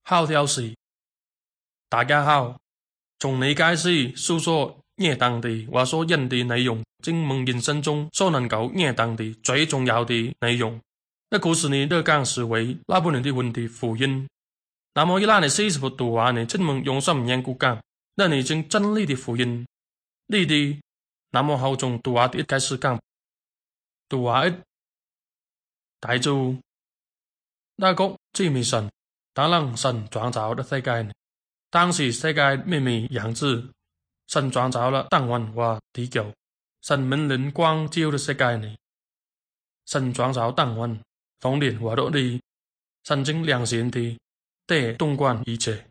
好消息！大家好，从你开始诉说热当的我所引的内容，进门人生中所能够热当的最重要的内容。那故事呢，热讲是为那不能的问题福音。那么，伊拉的40幅图画呢，进门用什么样讲？那你经真理的福音，你的那么好从图画的一开始讲，图画一大主那个最美神，当然神创造的世界呢。当时世界秘密样子，神创造了当晚和地球，神命令光照的世界呢。神创造当晚，风电和落地，神经良善的得统管一切。